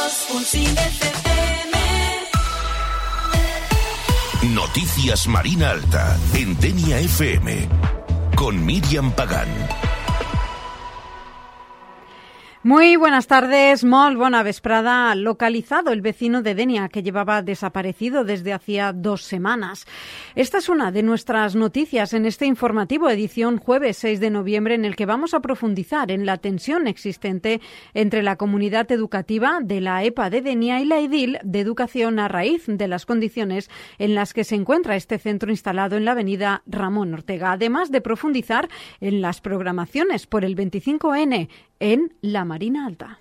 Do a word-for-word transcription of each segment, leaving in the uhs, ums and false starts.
dos punto cinc F M. Noticias Marina Alta, en Denia F M, con Míriam Pagán. Muy buenas tardes, molt bona vesprada. Localizado el vecino de Denia que llevaba desaparecido desde hacía dos semanas. Esta es una de nuestras noticias en este informativo edición jueves seis de noviembre, en el que vamos a profundizar en la tensión existente entre la comunidad educativa de la E P A de Denia y la Edil de Educación a raíz de las condiciones en las que se encuentra este centro instalado en la avenida Ramón Ortega, además de profundizar en las programaciones por el veinticinco ene en la Marina Alta.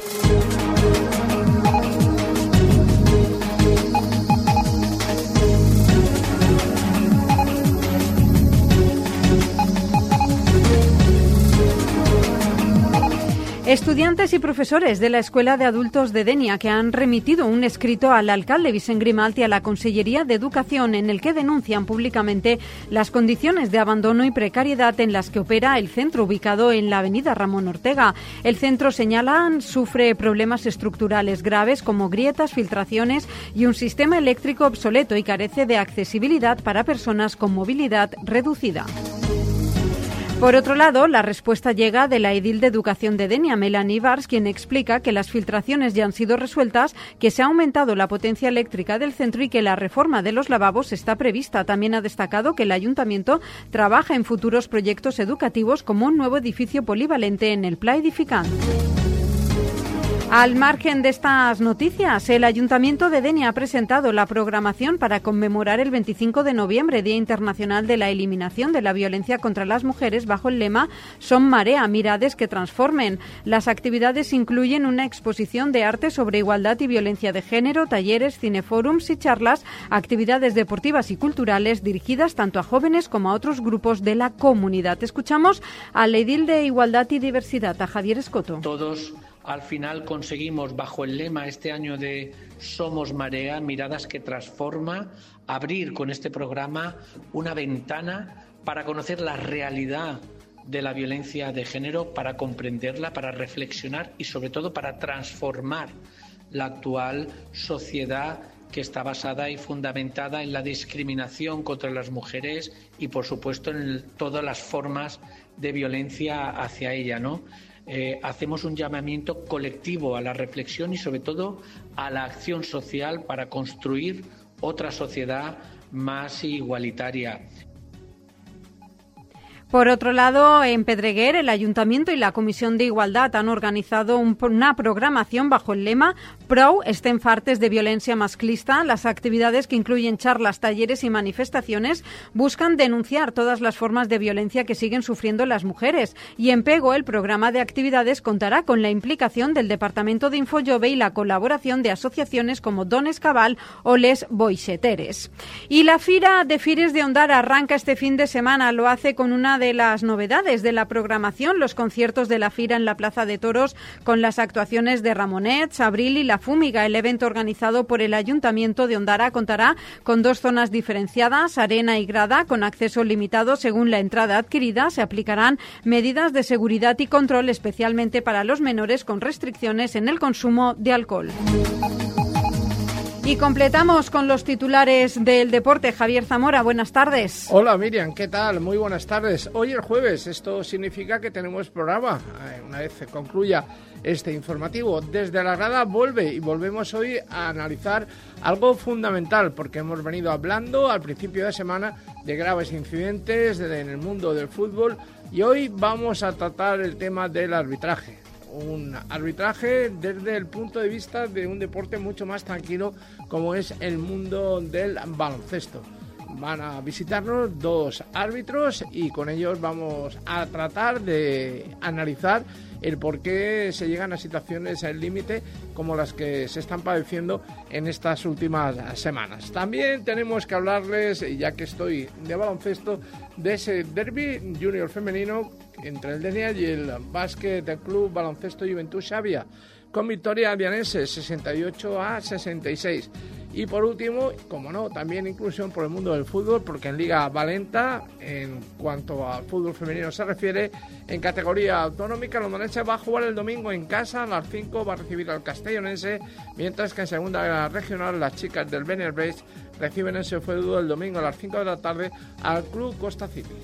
Estudiantes y profesores de la Escuela de Adultos de Denia que han remitido un escrito al alcalde Vicent Grimalt y a la Consellería de Educación en el que denuncian públicamente las condiciones de abandono y precariedad en las que opera el centro ubicado en la avenida Ramón Ortega. El centro, señalan, sufre problemas estructurales graves como grietas, filtraciones y un sistema eléctrico obsoleto y carece de accesibilidad para personas con movilidad reducida. Por otro lado, la respuesta llega de la edil de Educación de Denia, Melanie Bars, quien explica que las filtraciones ya han sido resueltas, que se ha aumentado la potencia eléctrica del centro y que la reforma de los lavabos está prevista. También ha destacado que el ayuntamiento trabaja en futuros proyectos educativos como un nuevo edificio polivalente en el Pla Edificant. Al margen de estas noticias, el Ayuntamiento de Denia ha presentado la programación para conmemorar el veinticinco de noviembre, Día Internacional de la Eliminación de la Violencia contra las Mujeres, bajo el lema Som Marea, mirades que transformen. Las actividades incluyen una exposición de arte sobre igualdad y violencia de género, talleres, cinefórums y charlas, actividades deportivas y culturales dirigidas tanto a jóvenes como a otros grupos de la comunidad. Escuchamos al edil de Igualdad y Diversidad, a Javier Escoto. Todos al final conseguimos, bajo el lema este año de Somos Marea, miradas que transforma, abrir con este programa una ventana para conocer la realidad de la violencia de género, para comprenderla, para reflexionar y sobre todo para transformar la actual sociedad que está basada y fundamentada en la discriminación contra las mujeres y, por supuesto, en el, todas las formas de violencia hacia ella, ¿no? Eh, hacemos un llamamiento colectivo a la reflexión y sobre todo a la acción social para construir otra sociedad más igualitaria. Por otro lado, en Pedreguer, el Ayuntamiento y la Comisión de Igualdad han organizado un, una programación bajo el lema Prou estem fartes de violencia masclista. Las actividades, que incluyen charlas, talleres y manifestaciones, buscan denunciar todas las formas de violencia que siguen sufriendo las mujeres. Y en Pego, el programa de actividades contará con la implicación del Departamento de Infojove y la colaboración de asociaciones como Dones Cabal o Les Boixeteres. Y la Fira de Fires de Ondara arranca este fin de semana. Lo hace con una de las novedades de la programación, los conciertos de la Fira en la Plaza de Toros con las actuaciones de Ramonets, Abril y La Fúmiga. El evento, organizado por el Ayuntamiento de Ondara, contará con dos zonas diferenciadas, arena y grada, con acceso limitado según la entrada adquirida. Se aplicarán medidas de seguridad y control, especialmente para los menores, con restricciones en el consumo de alcohol. Y completamos con los titulares del deporte. Javier Zamora, buenas tardes. Hola Miriam, ¿qué tal? Muy buenas tardes. Hoy es jueves, esto significa que tenemos programa. Una vez se concluya este informativo, Desde la Grada vuelve y volvemos hoy a analizar algo fundamental, porque hemos venido hablando al principio de semana de graves incidentes en el mundo del fútbol y hoy vamos a tratar el tema del arbitraje. Un arbitraje desde el punto de vista de un deporte mucho más tranquilo como es el mundo del baloncesto. Van a visitarnos dos árbitros y con ellos vamos a tratar de analizar el por qué se llegan a situaciones al límite como las que se están padeciendo en estas últimas semanas. También tenemos que hablarles, ya que estoy de baloncesto, de ese derbi junior femenino entre el Denia y el Básquet del Club Baloncesto Juventud Xàbia, con victoria dianense sesenta y ocho a sesenta y seis. Y por último, como no, también inclusión por el mundo del fútbol, porque en Liga Valenta, en cuanto al fútbol femenino se refiere, en categoría autonómica, el Londonense va a jugar el domingo en casa, a las cinco va a recibir al Castellonense, mientras que en segunda regional las chicas del Benerbrecht reciben ese feudo el domingo a las cinco de la tarde al Club Costa Civil.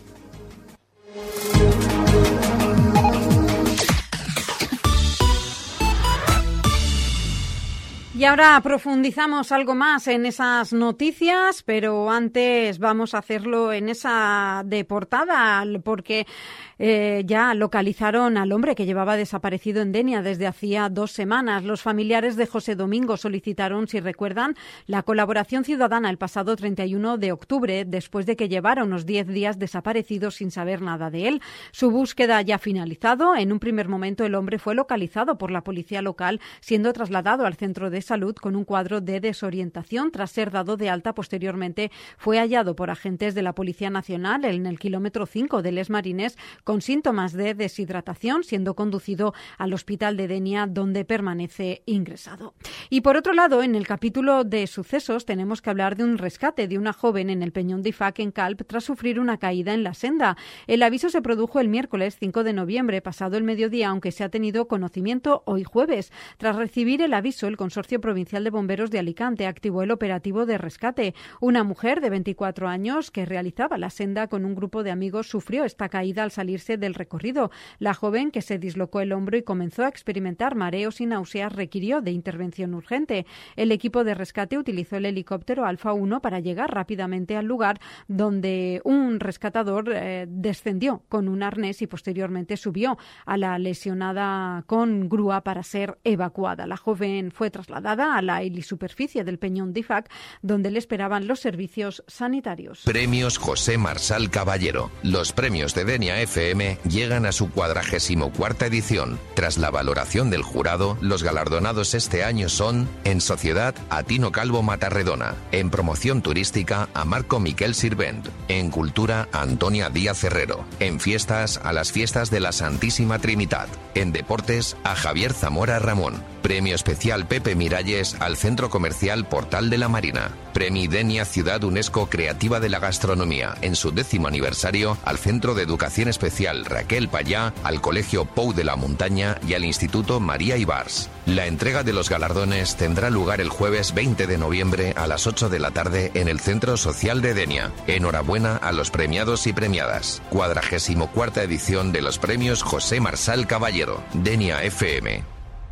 Y ahora profundizamos algo más en esas noticias, pero antes vamos a hacerlo en esa de portada, porque eh, ya localizaron al hombre que llevaba desaparecido en Denia desde hacía dos semanas. Los familiares de José Domingo solicitaron, si recuerdan, la colaboración ciudadana el pasado treinta y uno de octubre, después de que llevara unos diez días desaparecido sin saber nada de él. Su búsqueda ya ha finalizado. En un primer momento el hombre fue localizado por la policía local, siendo trasladado al centro de salud con un cuadro de desorientación. Tras ser dado de alta, posteriormente fue hallado por agentes de la Policía Nacional en el kilómetro cinco de Les Marines con síntomas de deshidratación, siendo conducido al hospital de Denia, donde permanece ingresado. Y por otro lado, en el capítulo de sucesos tenemos que hablar de un rescate de una joven en el Peñón d'Ifac en Calp tras sufrir una caída en la senda. El aviso se produjo el miércoles cinco de noviembre, pasado el mediodía, aunque se ha tenido conocimiento hoy jueves. Tras recibir el aviso, el Consorcio Provincial de Bomberos de Alicante activó el operativo de rescate. Una mujer de veinticuatro años que realizaba la senda con un grupo de amigos sufrió esta caída al salirse del recorrido. La joven, que se dislocó el hombro y comenzó a experimentar mareos y náuseas, requirió de intervención urgente. El equipo de rescate utilizó el helicóptero Alfa uno para llegar rápidamente al lugar, donde un rescatador eh, descendió con un arnés y posteriormente subió a la lesionada con grúa para ser evacuada. La joven fue trasladada a la helisuperficie del Peñón d'Ifac, donde le esperaban los servicios sanitarios. Premios José Marsal Caballero. Los premios de Denia F M llegan a su cuadragésimo cuarta edición. Tras la valoración del jurado, los galardonados este año son, en Sociedad, a Tino Calvo Matarredona; en Promoción Turística, a Marco Miquel Sirvent; en Cultura, a Antonia Díaz Herrero; en Fiestas, a las Fiestas de la Santísima Trinidad; en Deportes, a Javier Zamora Ramón. Premio especial Pepe Miralles al Centro Comercial Portal de la Marina. Premio Denia Ciudad UNESCO Creativa de la Gastronomía en su décimo aniversario al Centro de Educación Especial Raquel Payá, al Colegio Pou de la Montaña y al Instituto María Ibars. La entrega de los galardones tendrá lugar el jueves veinte de noviembre a las ocho de la tarde en el Centro Social de Denia. Enhorabuena a los premiados y premiadas. Cuadragésimo cuarta edición de los premios José Marsal Caballero. Denia F M.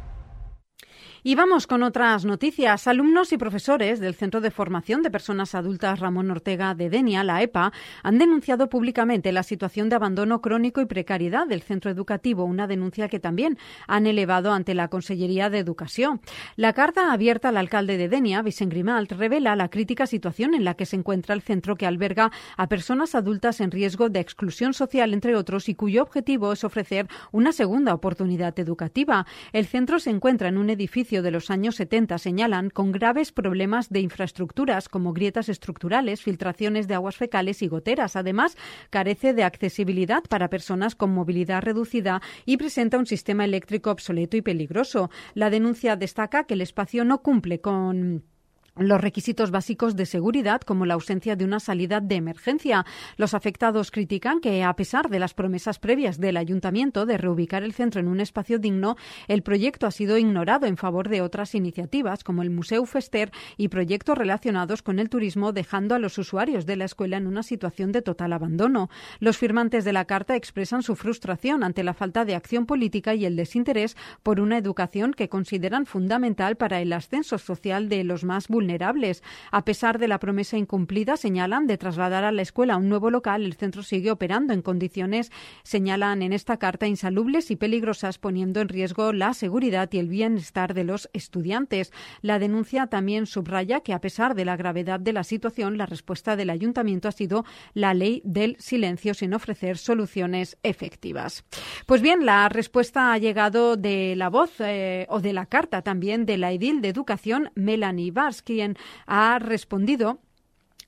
Y vamos con otras noticias. Alumnos y profesores del Centro de Formación de Personas Adultas Ramón Ortega de Denia, la E P A, han denunciado públicamente la situación de abandono crónico y precariedad del centro educativo, una denuncia que también han elevado ante la Consellería de Educación. La carta abierta al alcalde de Denia, Vicent Grimalt, revela la crítica situación en la que se encuentra el centro, que alberga a personas adultas en riesgo de exclusión social, entre otros, y cuyo objetivo es ofrecer una segunda oportunidad educativa. El centro se encuentra en un edificio de los años setenta, señalan, con graves problemas de infraestructuras como grietas estructurales, filtraciones de aguas fecales y goteras. Además, carece de accesibilidad para personas con movilidad reducida y presenta un sistema eléctrico obsoleto y peligroso. La denuncia destaca que el espacio no cumple con los requisitos básicos de seguridad, como la ausencia de una salida de emergencia. Los afectados critican que, a pesar de las promesas previas del ayuntamiento de reubicar el centro en un espacio digno, el proyecto ha sido ignorado en favor de otras iniciativas, como el Museu Fester y proyectos relacionados con el turismo, dejando a los usuarios de la escuela en una situación de total abandono. Los firmantes de la carta expresan su frustración ante la falta de acción política y el desinterés por una educación que consideran fundamental para el ascenso social de los más vulnerables. A pesar de la promesa incumplida, señalan, de trasladar a la escuela a un nuevo local, el centro sigue operando en condiciones, señalan en esta carta, insalubres y peligrosas, poniendo en riesgo la seguridad y el bienestar de los estudiantes. La denuncia también subraya que, a pesar de la gravedad de la situación, la respuesta del ayuntamiento ha sido la ley del silencio, sin ofrecer soluciones efectivas. Pues bien, la respuesta ha llegado de la voz eh, o de la carta también de la edil de Educación, Melanie Vars, quien ha respondido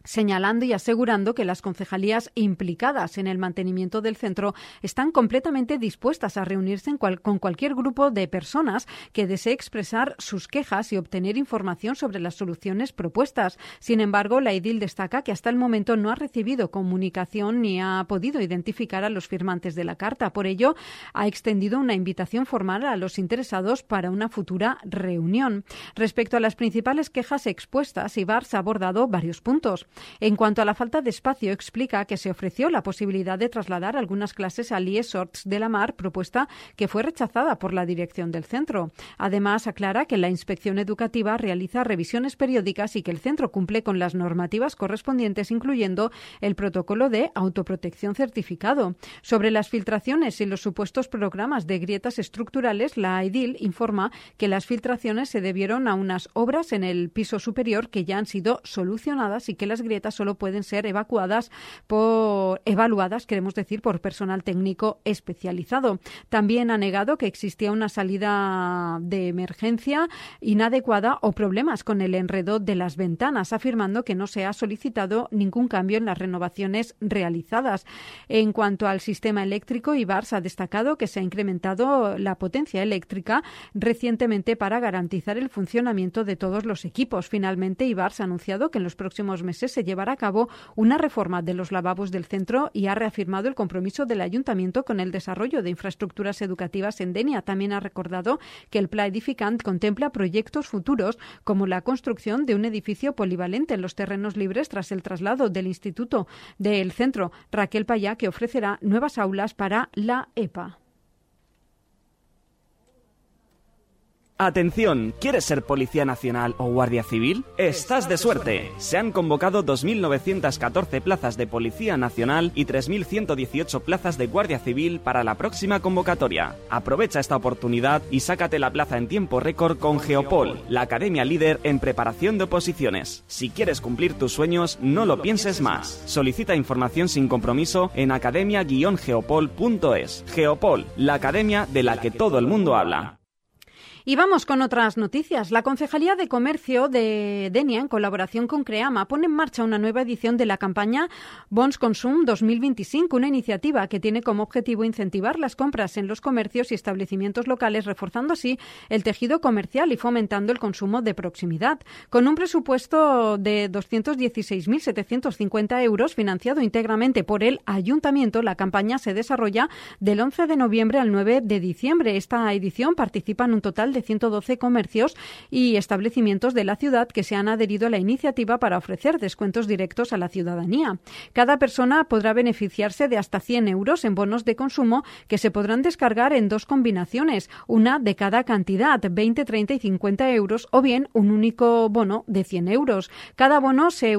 señalando y asegurando que las concejalías implicadas en el mantenimiento del centro están completamente dispuestas a reunirse en cual, con cualquier grupo de personas que desee expresar sus quejas y obtener información sobre las soluciones propuestas. Sin embargo, la edil destaca que hasta el momento no ha recibido comunicación ni ha podido identificar a los firmantes de la carta. Por ello, ha extendido una invitación formal a los interesados para una futura reunión. Respecto a las principales quejas expuestas, Ibarz ha abordado varios puntos. En cuanto a la falta de espacio, explica que se ofreció la posibilidad de trasladar algunas clases al I E S Horts de la Mar, propuesta que fue rechazada por la dirección del centro. Además, aclara que la inspección educativa realiza revisiones periódicas y que el centro cumple con las normativas correspondientes, incluyendo el protocolo de autoprotección certificado. Sobre las filtraciones y los supuestos programas de grietas estructurales, la edil informa que las filtraciones se debieron a unas obras en el piso superior que ya han sido solucionadas y que las grietas solo pueden ser evacuadas por, evaluadas, queremos decir, por personal técnico especializado. También ha negado que existía una salida de emergencia inadecuada o problemas con el enredo de las ventanas, afirmando que no se ha solicitado ningún cambio en las renovaciones realizadas. En cuanto al sistema eléctrico, Ibarz ha destacado que se ha incrementado la potencia eléctrica recientemente para garantizar el funcionamiento de todos los equipos. Finalmente, Ibarz ha anunciado que en los próximos meses se llevará a cabo una reforma de los lavabos del centro y ha reafirmado el compromiso del Ayuntamiento con el desarrollo de infraestructuras educativas en Denia. También ha recordado que el Pla Edificant contempla proyectos futuros como la construcción de un edificio polivalente en los terrenos libres tras el traslado del Instituto del Centro Raquel Payá, que ofrecerá nuevas aulas para la E P A. Atención, ¿quieres ser Policía Nacional o Guardia Civil? Estás de suerte. Se han convocado dos mil novecientas catorce plazas de Policía Nacional y tres mil ciento dieciocho plazas de Guardia Civil para la próxima convocatoria. Aprovecha esta oportunidad y sácate la plaza en tiempo récord con Geopol, la academia líder en preparación de oposiciones. Si quieres cumplir tus sueños, no lo pienses más. Solicita información sin compromiso en academia guion geopol punto es. Geopol, la academia de la que todo el mundo habla. Y vamos con otras noticias. La Concejalía de Comercio de Denia, en colaboración con CREAMA, pone en marcha una nueva edición de la campaña Bons Consum dos mil veinticinco, una iniciativa que tiene como objetivo incentivar las compras en los comercios y establecimientos locales, reforzando así el tejido comercial y fomentando el consumo de proximidad. Con un presupuesto de doscientos dieciséis mil setecientos cincuenta euros, financiado íntegramente por el Ayuntamiento, la campaña se desarrolla del once de noviembre al nueve de diciembre. Esta edición participa en un total de ciento doce comercios y establecimientos de la ciudad que se han adherido a la iniciativa para ofrecer descuentos directos a la ciudadanía. Cada persona podrá beneficiarse de hasta cien euros en bonos de consumo que se podrán descargar en dos combinaciones, una de cada cantidad, veinte, treinta y cincuenta euros, o bien un único bono de cien euros. Cada bono se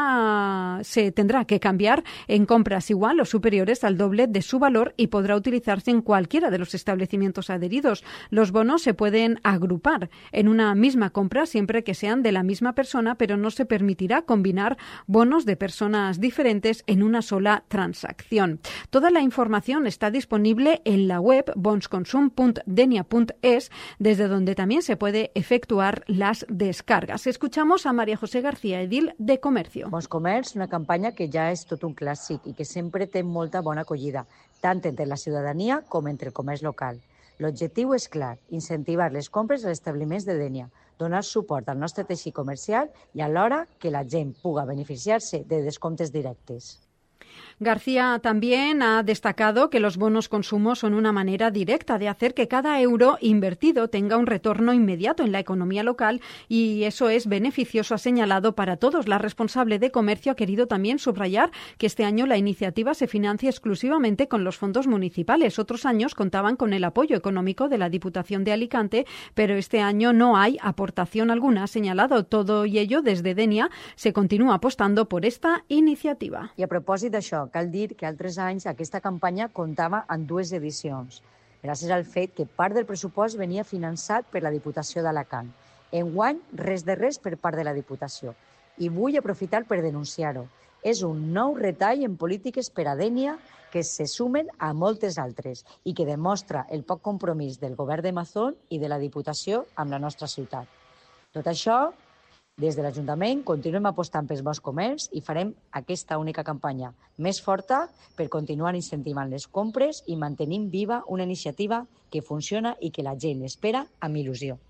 usará, se tendrá que cambiar en compras igual o superiores al doble de su valor y podrá utilizarse en cualquiera de los establecimientos adheridos. Los bonos se pueden agrupar en una misma compra siempre que sean de la misma persona, pero no se permitirá combinar bonos de personas diferentes en una sola transacción. Toda la información está disponible en la web bonsconsum punto denia punto es, desde donde también se puede efectuar las descargas. Escuchamos a María José García, edil de Comercio. Bons Comerç, una campanya que ja és tot un clàssic i que sempre té molta bona acollida, tant entre la ciutadania com entre el comerç local. L'objectiu és clar, incentivar les compres als establiments de Denia, donar suport al nostre teixit comercial i alhora que la gent puga beneficiar-se de descomptes directes. García también ha destacado que los bonos consumo son una manera directa de hacer que cada euro invertido tenga un retorno inmediato en la economía local y eso es beneficioso, ha señalado, para todos. La responsable de comercio ha querido también subrayar que este año la iniciativa se financia exclusivamente con los fondos municipales. Otros años contaban con el apoyo económico de la Diputación de Alicante, pero este año no hay aportación alguna, ha señalado. Todo y ello desde Denia se continúa apostando por esta iniciativa. I a propòsit d'això, cal dir que altres anys aquesta campanya comptava amb dues edicions, gràcies al fet que part del pressupost venia finançat per la Diputació d'Alacant. Enguany, res de res per part de la Diputació. I vull aprofitar per denunciar-ho. És un nou retall en polítiques per a Denia que se sumen a moltes altres i que demostra el poc compromís del govern de Mazón i de la Diputació amb la nostra ciutat. Tot això Des de l'Ajuntament continuem apostant pels bons comerç i farem aquesta única campanya més forta per continuar incentivant les compres i mantenint viva una iniciativa que funciona i que la gent espera amb il·lusió.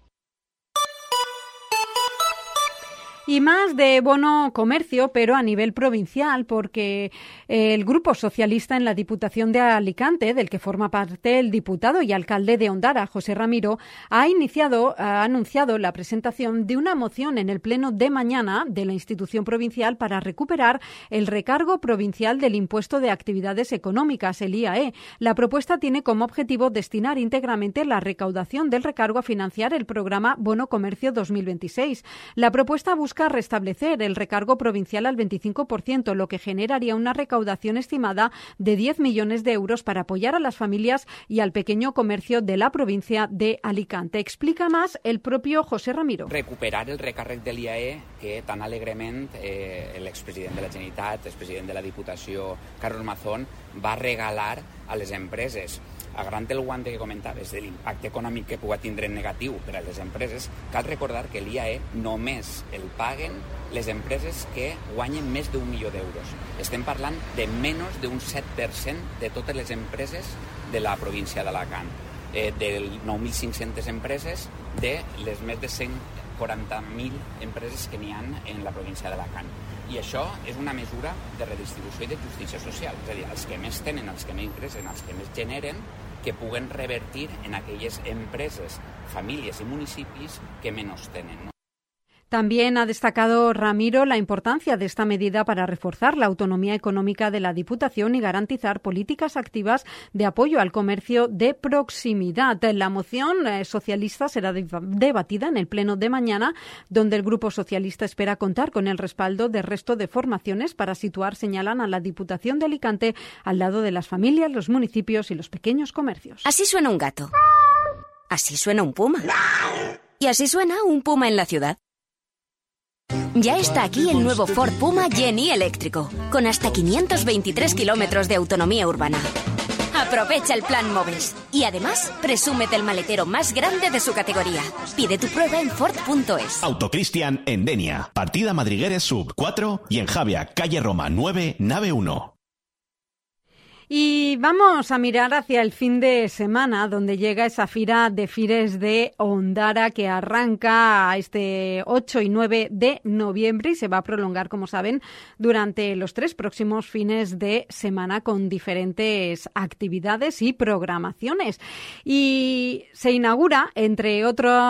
Y más de bono comercio, pero a nivel provincial, porque el Grupo Socialista en la Diputación de Alicante, del que forma parte el diputado y alcalde de Ondara, José Ramiro, ha iniciado, ha anunciado la presentación de una moción en el pleno de mañana de la institución provincial para recuperar el recargo provincial del impuesto de actividades económicas, el I A E. La propuesta tiene como objetivo destinar íntegramente la recaudación del recargo a financiar el programa Bono Comercio dos mil veintiséis. La propuesta busca restablecer el recargo provincial al veinticinco por ciento, lo que generaría una recaudación estimada de diez millones de euros para apoyar a las familias y al pequeño comercio de la provincia de Alicante. Explica más el propio José Ramiro. Recuperar el recàrrec de l'I A E que tan alegrement eh, l'expresident de la Generalitat, expresident de la Diputació, Carlos Mazón, va regalar a les empreses. Agarrant el guante que comentaves de l'impacte econòmic que pugui tindre en negatiu per a les empreses, cal recordar que l'I A E només el paguen les empreses que guanyen més d'un milió d'euros. Estem parlant de menys d'un set per cent de totes les empreses de la província d'Alacant, eh, de nou mil cinc-centes empreses de les més de cent quaranta mil empreses que n'hi ha en la província d'Alacant. I això és una mesura de redistribució i de justícia social, és a dir, els que més tenen, els que més ingressen, els que més generen, que puguen revertir en aquelles empreses, famílies i municipis que menys tenen, no? También ha destacado Ramiro la importancia de esta medida para reforzar la autonomía económica de la Diputación y garantizar políticas activas de apoyo al comercio de proximidad. La moción eh, socialista será debatida en el pleno de mañana, donde el Grupo Socialista espera contar con el respaldo del resto de formaciones para situar, señalan, a la Diputación de Alicante al lado de las familias, los municipios y los pequeños comercios. Así suena un gato. Así suena un puma. Y así suena un puma en la ciudad. Ya está aquí el nuevo Ford Puma Gen-E eléctrico, con hasta quinientos veintitrés kilómetros de autonomía urbana. Aprovecha el plan Moves y además presúmete el maletero más grande de su categoría. Pide tu prueba en Ford punto es. Autocristian en Denia, partida Madrigueres Sub cuatro y en Javia, calle Roma nueve, nave uno. Y vamos a mirar hacia el fin de semana, donde llega esa Fira de Fires de Ondara que arranca este ocho y nueve de noviembre y se va a prolongar, como saben, durante los tres próximos fines de semana con diferentes actividades y programaciones. Y se inaugura, entre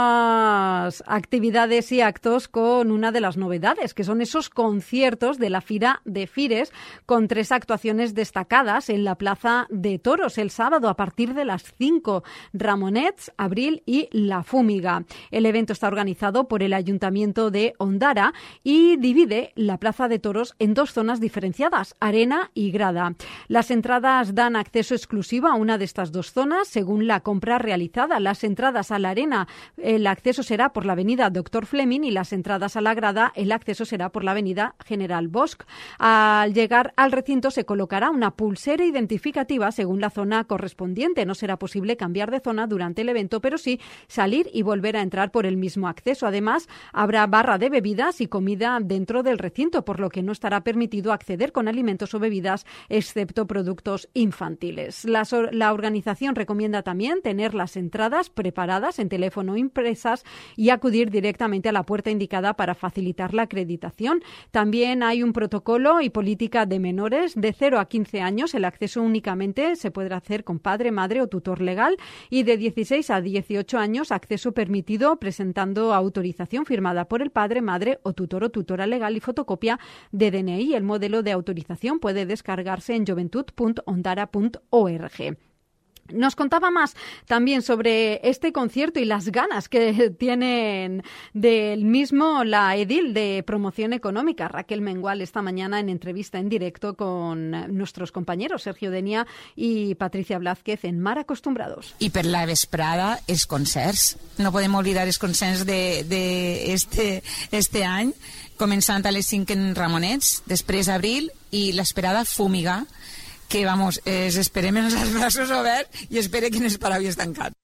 otras actividades y actos, con una de las novedades, que son esos conciertos de la Fira de Fires, con tres actuaciones destacadas en la la Plaza de Toros el sábado a partir de las cinco, Ramonets, Abril y La Fúmiga. El evento está organizado por el Ayuntamiento de Ondara y divide la Plaza de Toros en dos zonas diferenciadas, arena y grada. Las entradas dan acceso exclusivo a una de estas dos zonas según la compra realizada. Las entradas a la arena, el acceso será por la avenida Doctor Fleming y las entradas a la grada, el acceso será por la avenida General Bosch. Al llegar al recinto se colocará una pulsera identificativa según la zona correspondiente. No será posible cambiar de zona durante el evento, pero sí salir y volver a entrar por el mismo acceso. Además, habrá barra de bebidas y comida dentro del recinto, por lo que no estará permitido acceder con alimentos o bebidas, excepto productos infantiles. La, la organización recomienda también tener las entradas preparadas en teléfono impresas y acudir directamente a la puerta indicada para facilitar la acreditación. También hay un protocolo y política de menores de cero a quince años. El acceso únicamente se podrá hacer con padre, madre o tutor legal, y de dieciséis a dieciocho años acceso permitido presentando autorización firmada por el padre, madre o tutor o tutora legal y fotocopia de D N I. El modelo de autorización puede descargarse en joventud punto ondara punto org. Nos contaba más también sobre este concierto y las ganas que tienen del mismo la edil de Promoción Económica, Raquel Mengual, esta mañana en entrevista en directo con nuestros compañeros Sergio Denia y Patricia Blázquez en Mar Acostumbrados. I per la vesprada, els concerts. No podem oblidar els concerts de, de este, este any, començant a les cinc en Ramonets, després Abril i l'esperada Fúmiga, que, vamos, eh, esperem amb els braços oberts i espere que no es paravi estancat.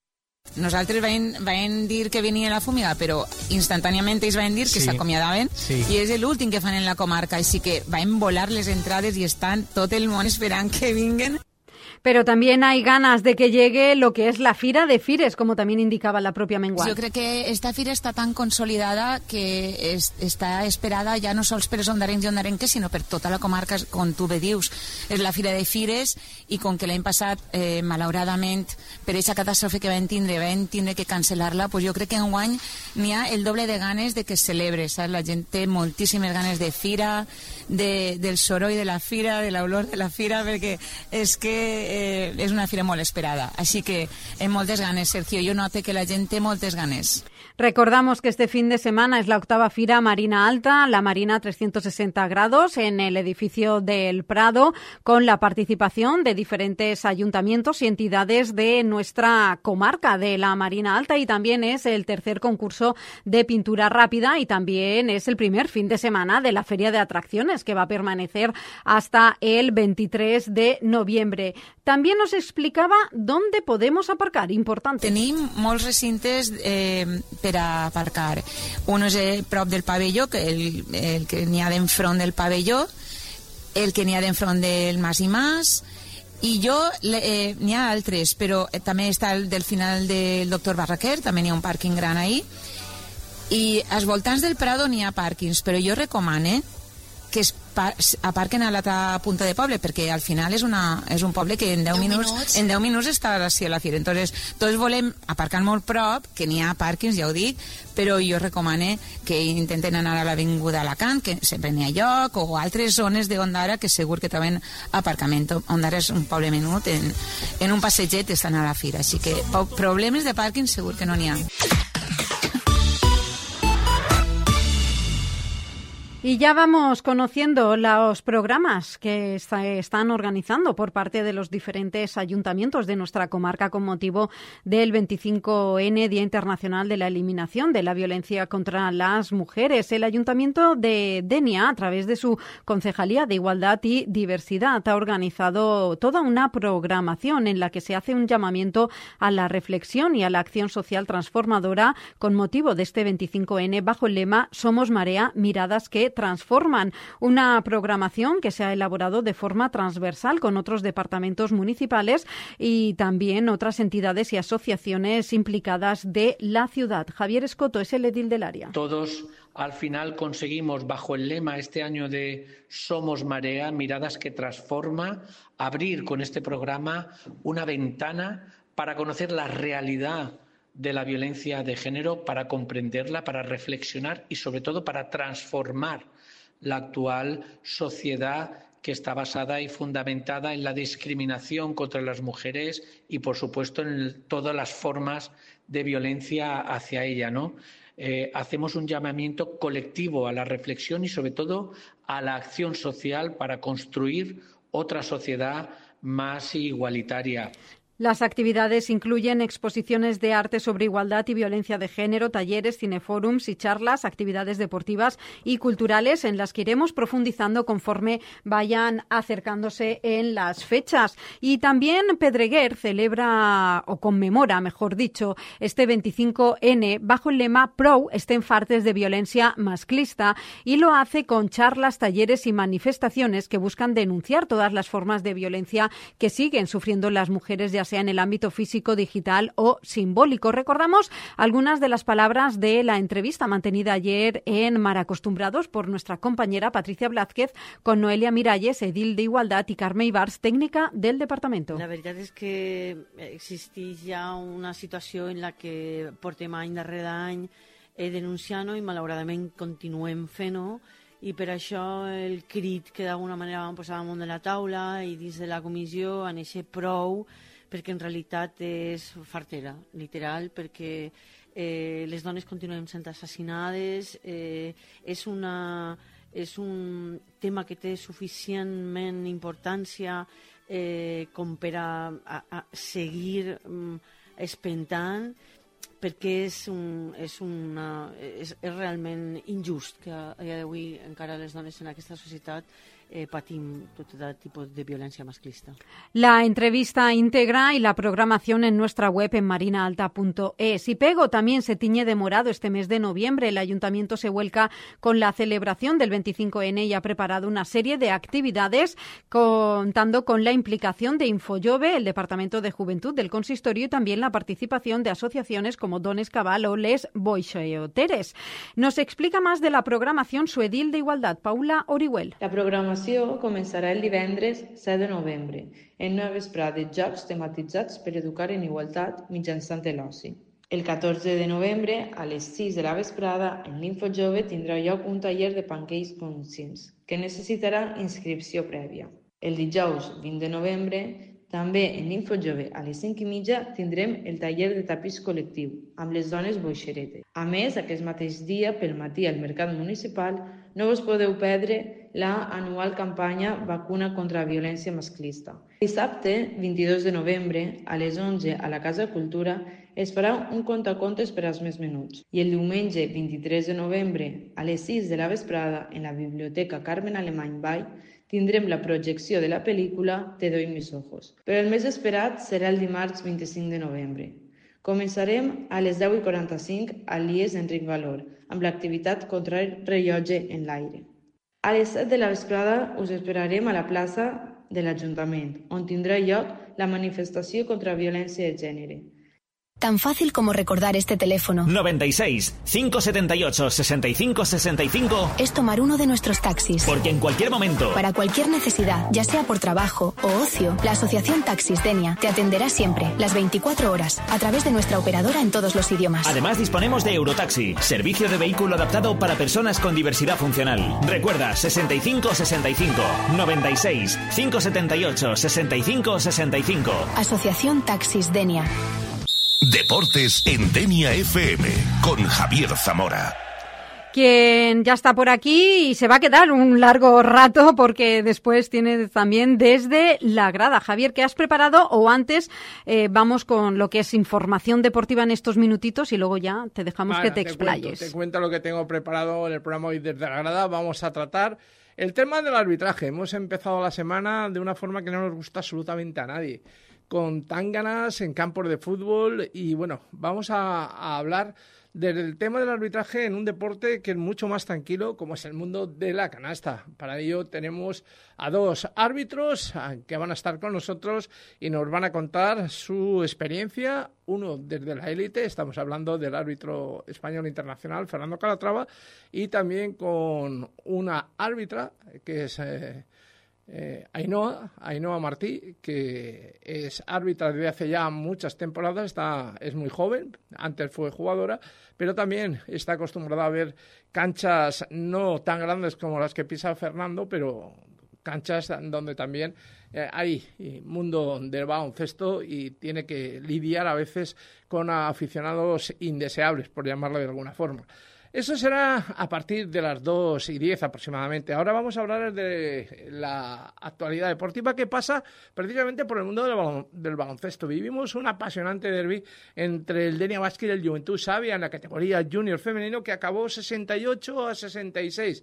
Nosaltres vam, vam dir que venia la fúmiga, però instantàniament ells van dir que Sí. s'acomiadaven Sí. i és l'últim que fan en la comarca, així que vam volar les entrades i estan tot el món esperant que vinguen. Pero también hay ganas de que llegue lo que es la Fira de Fires, como también indicaba la propia Mengual. Jo crec que esta fira està tan consolidada que es, està esperada ja no sols per els ondarencs i ondarenques, sinó per tota la comarca, com tu bé dius. És la Fira de Fires i com que l'any passat, eh, malauradament, per aquesta catàstrofe que vam tindre, vam tindre que cancel·lar-la, pues jo crec que enguany n'hi ha el doble de ganes de que es celebre, saps? La gent té moltíssimes ganes de fira, de, del soroll de la fira, de l'olor de la fira, perquè és que eh, és una fira molt esperada. Així que amb moltes ganes, Sergio. Jo noto que la gent té moltes ganes. Recordamos que este fin de semana es la octava Fira Marina Alta, la Marina trescientos sesenta grados, en el edificio del Prado, con la participación de diferentes ayuntamientos y entidades de nuestra comarca de la Marina Alta, y también es el tercer concurso de pintura rápida y también es el primer fin de semana de la Feria de Atracciones, que va a permanecer hasta el veintitrés de noviembre. También nos explicaba dónde podemos aparcar, importante. Tenim molts recintes eh, per a aparcar. Un és a prop del pavelló, que el, el que n'hi ha d'enfront del pavelló, el que n'hi ha d'enfront del Mas i Mas, i jo, eh, n'hi ha altres, però eh, també està el del final del doctor Barraquer, també n'hi ha un pàrquing gran ahí, i als voltants del Prado n'hi ha pàrquings, però jo recomano que es aparquen a l'altra punta de poble, perquè al final és, una, és un poble que en deu minuts, minuts en deu minuts està a la fira. Entonces, tots volem aparcar molt prop, que n'hi ha pàrquings, ja ho dic, però jo recomano que intenten anar a l'Avinguda Alacant, que sempre n'hi ha lloc, o altres zones d'Ondara que segur que troben aparcament. Ondara és un poble menut, en, en un passeget estan a la fira, així que problemes de pàrquing segur que no n'hi ha. Y ya vamos conociendo los programas que está, están organizando por parte de los diferentes ayuntamientos de nuestra comarca con motivo del veinticinco ene, Día Internacional de la Eliminación de la Violencia contra las Mujeres. El Ayuntamiento de Denia, a través de su Concejalía de Igualdad y Diversidad, ha organizado toda una programación en la que se hace un llamamiento a la reflexión y a la acción social transformadora con motivo de este veinticinco ene bajo el lema Somos Marea, miradas que transforman, una programación que se ha elaborado de forma transversal con otros departamentos municipales y también otras entidades y asociaciones implicadas de la ciudad. Javier Escoto es el edil del área. Todos al final conseguimos, bajo el lema este año de Somos Marea, miradas que transforma, abrir con este programa una ventana para conocer la realidad de la violencia de género, para comprenderla, para reflexionar y sobre todo para transformar la actual sociedad que está basada y fundamentada en la discriminación contra las mujeres y, por supuesto, en el, todas las formas de violencia hacia ella, ¿no? Eh, hacemos un llamamiento colectivo a la reflexión y, sobre todo, a la acción social para construir otra sociedad más igualitaria. Las actividades incluyen exposiciones de arte sobre igualdad y violencia de género, talleres, cinefórums y charlas, actividades deportivas y culturales en las que iremos profundizando conforme vayan acercándose en las fechas. Y también Pedreguer celebra o conmemora, mejor dicho, este veinticinco ene bajo el lema Prou estem fartes de violencia masclista, y lo hace con charlas, talleres y manifestaciones que buscan denunciar todas las formas de violencia que siguen sufriendo las mujeres, ya sea en el ámbito físico, digital o simbólico. Recordamos algunas de las palabras de la entrevista mantenida ayer en Maracostumbrados por nuestra compañera Patricia Blázquez con Noelia Miralles, edil de Igualdad, y Carme Ibars, técnica del departamento. La veritat és que existeix ja una situació en la que portem any darrere any eh, denunciant-ho i malauradament continuem fent-ho, i per això el crit que d'alguna manera vam posar damunt de la taula i dins de la comissió a néixer prou, perquè en realitat és fartera, literal, perquè eh, les dones continuem sent assassinades, eh, és, una, és un tema que té suficientment importància eh, com per a, a, a seguir um, espentant, perquè és, un, és, una, és, és realment injust que a dia d'avui encara les dones en aquesta societat eh, patim tot tipus de violència masclista. La entrevista íntegra y la programación en nuestra web en marinaalta punto es. Y Pego también se tiñe de morado este mes de noviembre. El ayuntamiento se vuelca con la celebración del veinticinco ene y ha preparado una serie de actividades contando con la implicación de Infojove, el Departamento de Juventud del Consistorio y también la participación de asociaciones como Dones Cabal o Les Boixoteres. Nos explica más de la programación su edil de Igualdad, Paula Orihuel. La programació començarà el divendres set de novembre, en una vesprada de jocs tematitzats per educar en igualtat mitjançant l'oci. El catorze de novembre, a les sis de la vesprada, en l'Infojove tindrà lloc un taller de pancakes conscients, que necessitarà inscripció prèvia. El dijous vint de novembre, també en l'Infojove a les cinc i mitja tindrem el taller de tapís col·lectiu amb les dones boixeretes. A més, aquest mateix dia, pel matí al Mercat Municipal, no us podeu perdre la anual campanya Vacuna contra la violència masclista. Dissabte, vint-i-dos de novembre, a les onze a la Casa Cultura, es farà un contacontes per als més menuts. I el diumenge, vint-i-tres de novembre, a les sis de la vesprada, en la Biblioteca Carmen Alemany Vall, tindrem la projecció de la pel·lícula Te doy mis ojos. Però el més esperat serà el dimarts vint-i-cinc de novembre. Començarem a les deu i quaranta-cinc al I E S Enric Valor, amb l'activitat contra el rellotge en l'aire. A les set de la vesprada us esperarem a la plaça de l'Ajuntament, on tindrà lloc la manifestació contra la violència de gènere. Tan fácil como recordar este teléfono. noventa y seis, cinco setenta y ocho, sesenta y cinco sesenta y cinco. Es tomar uno de nuestros taxis. Porque en cualquier momento, para cualquier necesidad, ya sea por trabajo o ocio, la Asociación Taxis Denia te atenderá siempre, las veinticuatro horas, a través de nuestra operadora en todos los idiomas. Además disponemos de Eurotaxi, servicio de vehículo adaptado para personas con diversidad funcional. Recuerda, sesenta y cinco sesenta y cinco, noventa y seis, cinco setenta y ocho, sesenta y cinco sesenta y cinco. Asociación Taxis Denia. Deportes en Denia F M con Javier Zamora. Quien ya está por aquí y se va a quedar un largo rato porque después tiene también desde la grada. Javier, ¿qué has preparado? O antes eh, vamos con lo que es información deportiva en estos minutitos y luego ya te dejamos vale, que te, te explayes. Cuento, te cuento lo que tengo preparado en el programa hoy desde la grada. Vamos a tratar el tema del arbitraje. Hemos empezado la semana de una forma que no nos gusta absolutamente a nadie, con tánganas en campos de fútbol y bueno, vamos a, a hablar del tema del arbitraje en un deporte que es mucho más tranquilo como es el mundo de la canasta. Para ello tenemos a dos árbitros que van a estar con nosotros y nos van a contar su experiencia, uno desde la élite, estamos hablando del árbitro español internacional Fernando Calatrava, y también con una árbitra que es Eh, Eh, Ainhoa, Ainhoa Martí, que es árbitra desde hace ya muchas temporadas, está, es muy joven, antes fue jugadora, pero también está acostumbrada a ver canchas no tan grandes como las que pisa Fernando, pero canchas donde también eh, hay mundo del baloncesto y tiene que lidiar a veces con aficionados indeseables, por llamarlo de alguna forma. Eso será a partir de las dos y diez aproximadamente. Ahora vamos a hablar de la actualidad deportiva que pasa precisamente por el mundo del, balon, del baloncesto. Vivimos un apasionante derbi entre el Denia Basket y el Juventud Savia en la categoría junior femenino que acabó sesenta y ocho a sesenta y seis.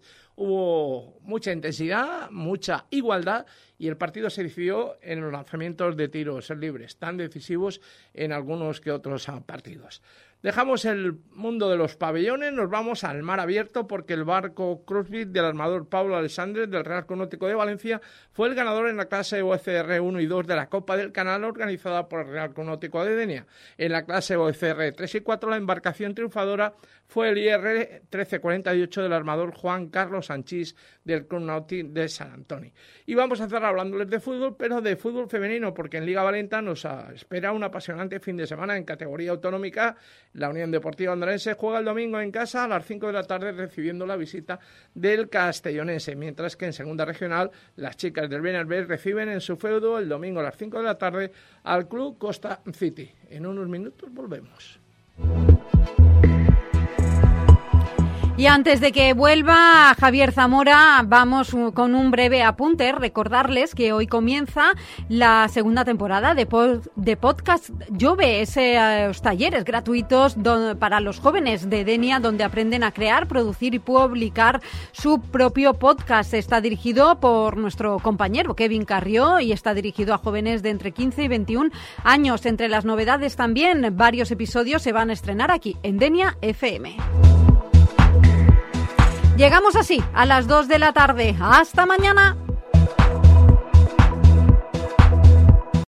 Hubo mucha intensidad, mucha igualdad y el partido se decidió en los lanzamientos de tiros libres, tan decisivos en algunos que otros partidos. Dejamos el mundo de los pabellones, nos vamos al mar abierto porque el barco CrossFit del armador Pablo Alessandre del Real Club Náutico de Valencia fue el ganador en la clase O C R uno y dos de la Copa del Canal organizada por el Real Club Náutico de Denia. En la clase O C R tres y cuatro la embarcación triunfadora fue el I R trece cuarenta y ocho del armador Juan Carlos Sanchís del Club Náutico de San Antonio. Y vamos a cerrar hablándoles de fútbol, pero de fútbol femenino, porque en Liga Valenta nos espera un apasionante fin de semana en categoría autonómica. La Unión Deportiva Andorense juega el domingo en casa a las cinco de la tarde recibiendo la visita del Castellonense, mientras que en segunda regional las chicas del Benerbet reciben en su feudo el domingo a las cinco de la tarde al Club Costa City. En unos minutos volvemos. Y antes de que vuelva Javier Zamora, vamos con un breve apunte. Recordarles que hoy comienza la segunda temporada de, pod, de Podcast Jove, esos talleres gratuitos do, para los jóvenes de Denia, donde aprenden a crear, producir y publicar su propio podcast. Está dirigido por nuestro compañero Kevin Carrió y está dirigido a jóvenes de entre quince y veintiún años. Entre las novedades también, varios episodios se van a estrenar aquí en Denia F M. Llegamos así a las dos de la tarde. ¡Hasta mañana!